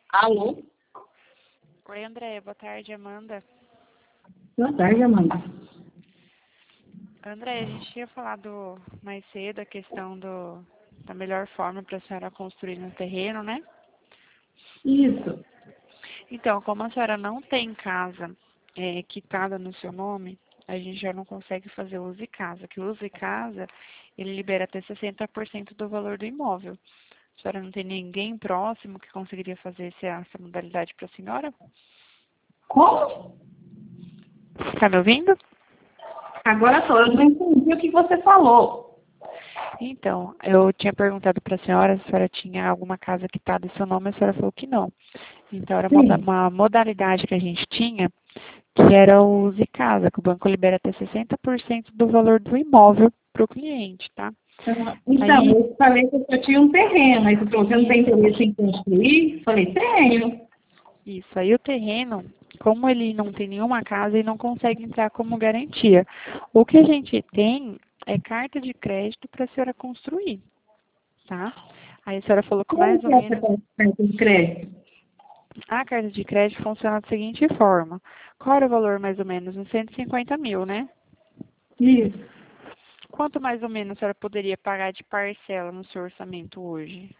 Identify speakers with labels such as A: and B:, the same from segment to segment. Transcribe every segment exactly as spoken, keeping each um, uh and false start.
A: Alô?
B: Oi, André. Boa tarde, Amanda.
A: Boa tarde, Amanda.
B: André, a gente tinha falado mais cedo a questão do, da melhor forma para a senhora construir no terreno, né?
A: Isso.
B: Então, como a senhora não tem casa é, quitada no seu nome, a gente já não consegue fazer uso de casa. Que o uso de casa, ele libera até sessenta por cento do valor do imóvel. A senhora não tem ninguém próximo que conseguiria fazer essa, essa modalidade para a senhora?
A: Como?
B: Tá me ouvindo?
A: Agora só, eu não entendi o que você falou.
B: Então, eu tinha perguntado para a senhora se a senhora tinha alguma casa quitada em seu nome, a senhora falou que não. Então, era uma,
A: Sim.
B: uma modalidade que a gente tinha, que era o uso de casa, que o banco libera até sessenta por cento do valor do imóvel para o cliente, tá?
A: Então,
B: Aí,
A: eu falei que eu só tinha um terreno. Aí você falou, você não tem interesse em construir? Falei, tenho.
B: isso, aí o terreno, como ele não tem nenhuma casa, ele não consegue entrar como garantia. O que a gente tem é carta de crédito para a senhora construir, tá? Aí a senhora falou que
A: Como
B: mais ou
A: que é essa
B: menos
A: carta de crédito?
B: a carta de crédito funciona da seguinte forma. Qual era o valor mais ou menos? Uns cento e cinquenta mil, né?
A: Isso.
B: Quanto mais ou menos a senhora poderia pagar de parcela no seu orçamento hoje?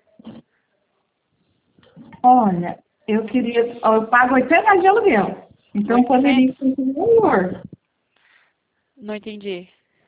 A: Olha, eu queria... ó, eu pago oitocentos reais de aluguel. Então, poderia
B: oitocentos?
A: ser um valor.
B: Não entendi.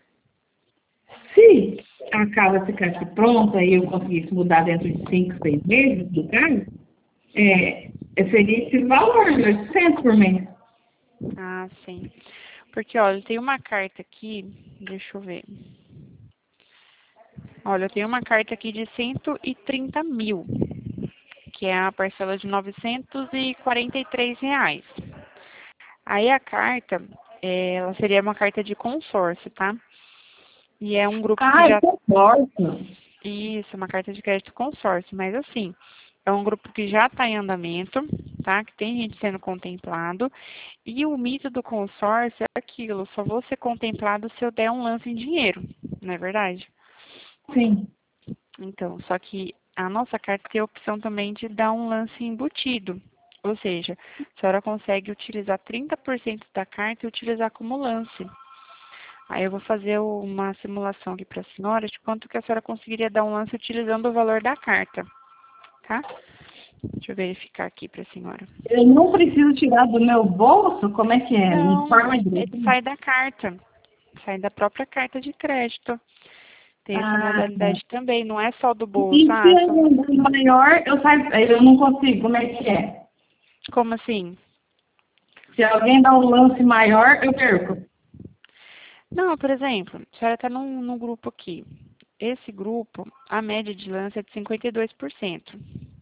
A: Se a casa ficasse pronta e eu conseguisse mudar dentro de cinco, seis meses do carro, é, seria esse valor, oitocentos por mês.
B: Ah, sim. Porque, olha, tem uma carta aqui, deixa eu ver. Olha, eu tenho uma carta aqui de cento e trinta mil, que é a parcela de novecentos e quarenta e três reais. Aí a carta, eh, ela seria uma carta de consórcio, tá? E é um grupo que
A: Ah, eu
B: já
A: concordo.
B: Isso, uma carta de crédito consórcio, mas assim, é um grupo que já está em andamento, tá? Que tem gente sendo contemplado. E o mito do consórcio é aquilo, só vou ser contemplado se eu der um lance em dinheiro, não é verdade?
A: Sim.
B: Então, só que a nossa carta tem a opção também de dar um lance embutido. Ou seja, a senhora consegue utilizar trinta por cento da carta e utilizar como lance. Aí eu vou fazer uma simulação aqui para a senhora de quanto que a senhora conseguiria dar um lance utilizando o valor da carta, tá? Deixa eu verificar aqui para a senhora.
A: Eu não preciso tirar do meu bolso? Como é que é? Em
B: Não,
A: forma de...
B: ele sai da carta, sai da própria carta de crédito. Tem essa
A: Ah,
B: modalidade também, não é só do bolso.
A: e se
B: Ah, só...
A: eu mandar maior, eu, saio, eu não consigo. Como é que é?
B: Como assim?
A: Se alguém dá um lance maior, eu perco.
B: Não, por exemplo, a senhora está num, num grupo aqui. Esse grupo, a média de lance é de cinquenta e dois por cento.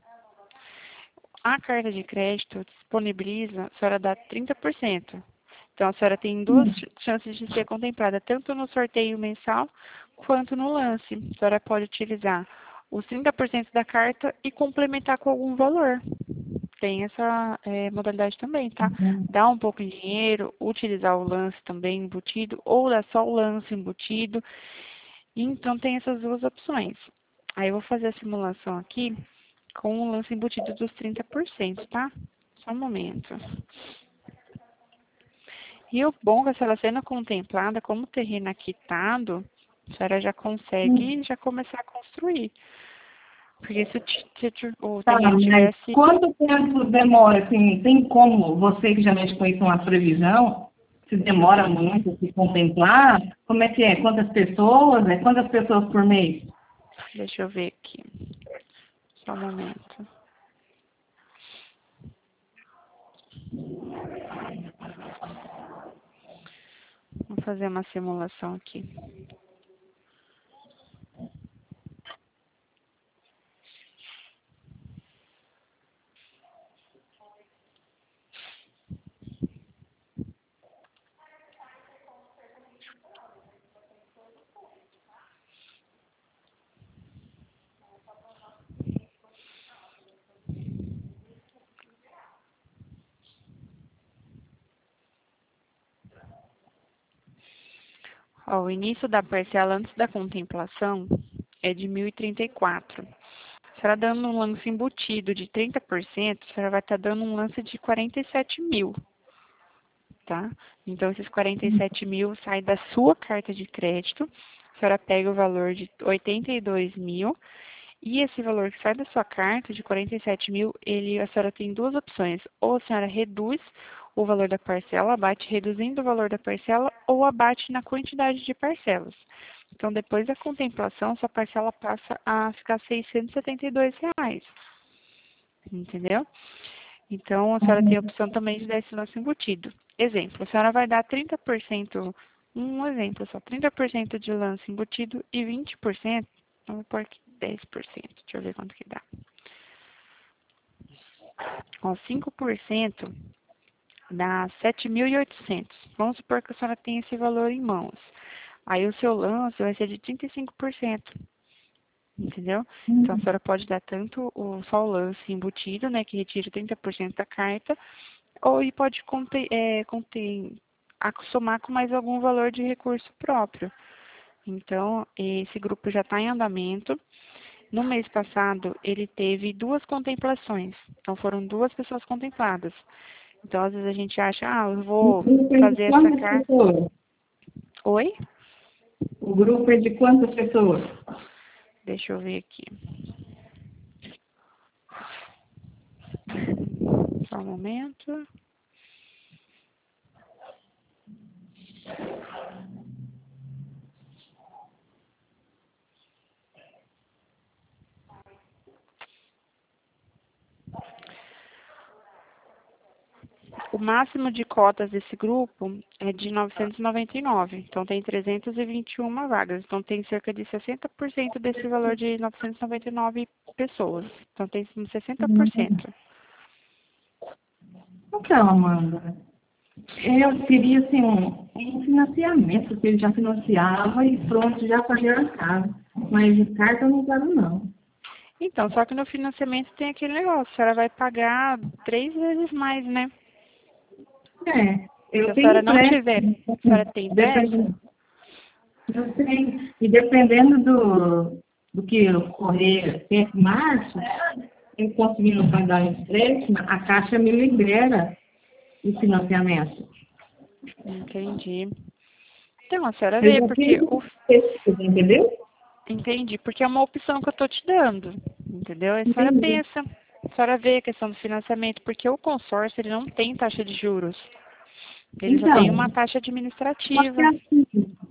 B: A carta de crédito disponibiliza, a senhora dá trinta por cento. Então, a senhora tem duas
A: Hum.
B: chances de ser contemplada, tanto no sorteio mensal quanto no lance. A senhora pode utilizar os trinta por cento da carta e complementar com algum valor. Tem essa é, modalidade também, tá? Dar um pouco de dinheiro, utilizar o lance também embutido, ou dar só o lance embutido. Então, tem essas duas opções. Aí, eu vou fazer a simulação aqui com o lance embutido dos trinta por cento, tá? Só um momento. E o bom é que a senhora sendo contemplada como terreno é quitado, a senhora já consegue já começar a construir. Porque se, o se o
A: Tá,
B: terreno
A: mas
B: tivesse...
A: quanto tempo demora? Assim, tem como você que já mexe com isso uma previsão? Se demora muito se contemplar? Como é que é? Quantas pessoas? É quantas pessoas por mês?
B: Deixa eu ver aqui. Só um momento. Vou fazer uma simulação aqui. Ó, o início da parcela antes da contemplação é de mil e trinta e quatro. senhora dando um lance embutido de trinta por cento, a senhora vai estar dando um lance de quarenta e sete mil, tá? Então, esses quarenta e sete mil saem da sua carta de crédito, a senhora pega o valor de oitenta e dois mil, e esse valor que sai da sua carta, de quarenta e sete mil, ele, a senhora tem duas opções. Ou a senhora reduz o valor da parcela, abate reduzindo o valor da parcela, ou abate na quantidade de parcelas. Então, depois da contemplação, sua parcela passa a ficar seiscentos e setenta e dois reais. Entendeu? Então, a senhora tem a opção também de dar esse lance embutido. Exemplo, a senhora vai dar trinta por cento, um exemplo só, trinta por cento de lance embutido e vinte por cento, vamos pôr aqui dez por cento, deixa eu ver quanto que dá. Ó, cinco por cento dá sete mil e oitocentos. Vamos supor que a senhora tem esse valor em mãos. Aí o seu lance vai ser de trinta e cinco por cento. Entendeu? Então a senhora pode dar tanto o, só o lance embutido, né, que retira trinta por cento da carta, ou e pode conter, é, conter, somar com mais algum valor de recurso próprio. Então, esse grupo já está em andamento. No mês passado, ele teve duas contemplações. Então, foram duas pessoas contempladas. Então, às vezes a gente acha, ah, eu vou fazer essa carta... Oi?
A: O grupo é de quantas pessoas?
B: Deixa eu ver aqui. Só um momento. O máximo de cotas desse grupo é de novecentos e noventa e nove. Então, tem trezentas e vinte e uma vagas. Então, tem cerca de sessenta por cento desse valor de novecentas e noventa e nove pessoas. Então, tem sessenta por cento.
A: Então, Amanda, eu queria, assim, um, um financiamento, que ele já financiava e pronto, já fazia a casa. Mas de carta eu não quero, não.
B: Então, só que no financiamento tem aquele negócio, a senhora vai pagar três vezes mais, né?
A: É, eu
B: Se a
A: tenho
B: senhora não
A: pressa.
B: tiver, a senhora tem pressa?
A: Dependendo, eu tenho, e dependendo do, do que ocorrer até março, eu conseguindo pagar o empréstimo, a Caixa me libera o financiamento.
B: Entendi. Então, a senhora
A: Eu
B: vê,
A: já
B: porque
A: fiz
B: o...
A: isso, entendeu?
B: Entendi, porque é uma opção que eu estou te dando, entendeu? A senhora
A: Entendi.
B: pensa, a senhora vê a questão do financiamento, porque o consórcio, ele não tem taxa de juros. Ele só tem uma
A: Então,
B: taxa
A: só que
B: administrativa.
A: assim,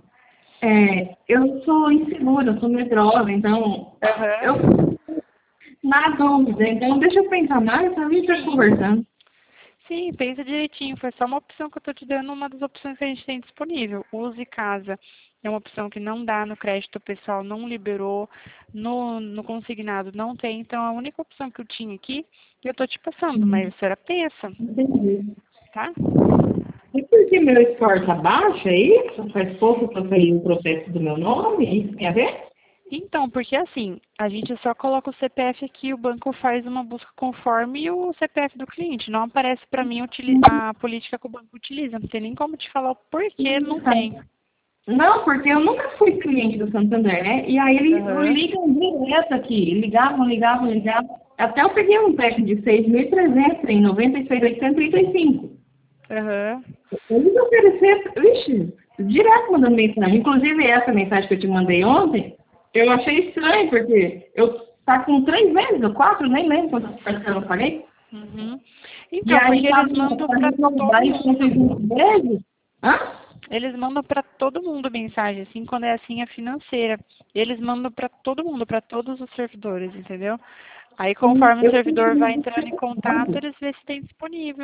A: é, eu sou insegura, eu sou medrosa, então, eu,
B: Aham.
A: na dúvida, então deixa eu pensar mais, a gente vai conversando.
B: Sim, pensa direitinho. Foi só uma opção que eu estou te dando, uma das opções que a gente tem disponível. Use casa. É uma opção que não dá no crédito pessoal, não liberou. No, no consignado não tem. Então, a única opção que eu tinha aqui, eu estou te passando. Mas a senhora pensa,
A: Entendi.
B: tá?
A: E por que meu score tá baixo aí? Faz pouco que eu saí o processo do meu nome, isso tem a ver?
B: Então, porque assim, a gente só coloca o C P F aqui, o banco faz uma busca conforme o C P F do cliente. Não aparece para mim a política que o banco utiliza. Não tem nem como te falar o porquê não tem.
A: Não, porque eu nunca fui cliente do Santander, né? E aí eles
B: Aham.
A: ligam direto aqui, ligavam, ligavam, ligavam. Até eu peguei um cheque de seis mil e trezentos em noventa e seis mil oitocentos e trinta e cinco.
B: Aham.
A: Eles ofereceram, vixe, direto mandando mensagem. Inclusive essa mensagem que eu te mandei ontem, eu achei estranho, porque eu tá com três meses, ou quatro, nem lembro quantas parcelas eu paguei.
B: Uhum.
A: E
B: Então,
A: aí
B: porque
A: tá
B: eles mandam para
A: fazendo
B: todo
A: mais cento e
B: mundo.
A: vinte vezes. Hã?
B: Eles mandam para todo mundo mensagem, assim, quando é assim é financeira. Eles mandam para todo mundo, para todos os servidores, entendeu? Aí,
A: Hum,
B: conforme o
A: Eu
B: servidor vai
A: fiz
B: entrando em contato, eles vê se tem disponível.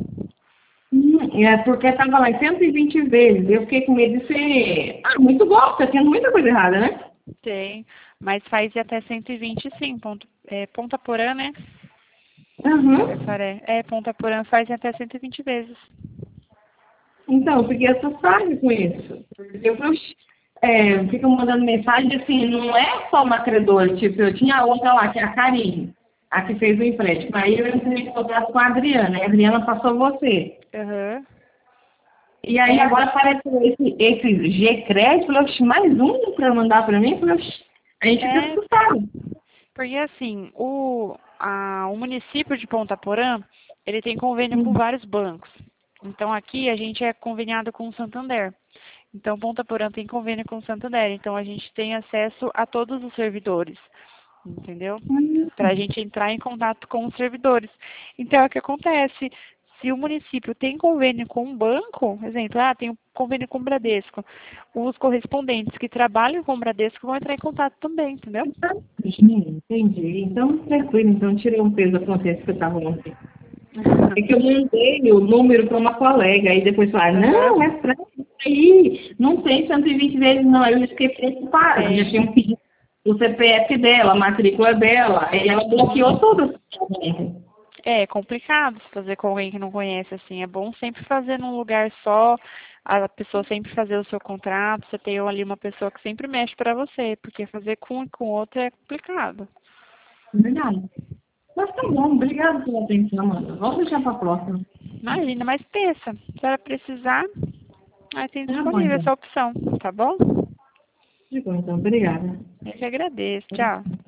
A: Hum, é porque estava lá em cento e vinte vezes. Eu fiquei com medo de ser. Ah, muito bom, tá tendo muita coisa errada, né?
B: Tem, mas faz de até cento e vinte, sim. Ponto, é, Ponta Porã, né?
A: Aham.
B: Saré. É, Ponta Porã faz em até cento e vinte vezes.
A: Então, eu fiquei assustada com isso. Porque eu é, fico mandando mensagem assim, não é só uma credora, tipo, eu tinha outra lá, que é a Karine, a que fez o empréstimo. Aí eu entrei em contato com a Adriana, e a Adriana passou você.
B: Aham.
A: E aí
B: É,
A: agora apareceu esse, esse G-Crédito, falei, oxe, mais um para mandar para mim, falei, oxe, a gente fica
B: é,
A: assustado.
B: Porque assim, o, a, o município de Ponta Porã, ele tem convênio com vários bancos. Então aqui a gente é conveniado com o Santander. Então Ponta Porã tem convênio com o Santander. Então a gente tem acesso a todos os servidores. Entendeu? Para a gente entrar em contato com os servidores. Então, é o que acontece. Se o município tem convênio com um banco, exemplo, ah, tem um convênio com o Bradesco, os correspondentes que trabalham com o Bradesco vão entrar em contato também, entendeu?
A: Entendi. Então, tranquilo. Então, tirei um peso da consciência que eu estava ontem. É que eu mandei o número para uma colega, aí depois falaram, não, é pra aí, não tem cento e vinte vezes, não. Aí eu fiquei preocupada,
B: É.
A: já tinha pedido o C P F dela, a matrícula dela, aí ela bloqueou tudo.
B: É complicado se fazer com alguém que não conhece, assim. É bom sempre fazer num lugar só, a pessoa sempre fazer o seu contrato, você tem ali uma pessoa que sempre mexe para você, porque fazer com um e com o outro é complicado.
A: Verdade. Mas tá bom, obrigada pela atenção, Amanda. Vamos deixar para a próxima.
B: Imagina, mas pensa, se ela precisar, aí tem
A: Tá bom,
B: disponível
A: então.
B: essa opção, tá bom?
A: Tá bom, então, obrigada.
B: Eu que agradeço, tchau.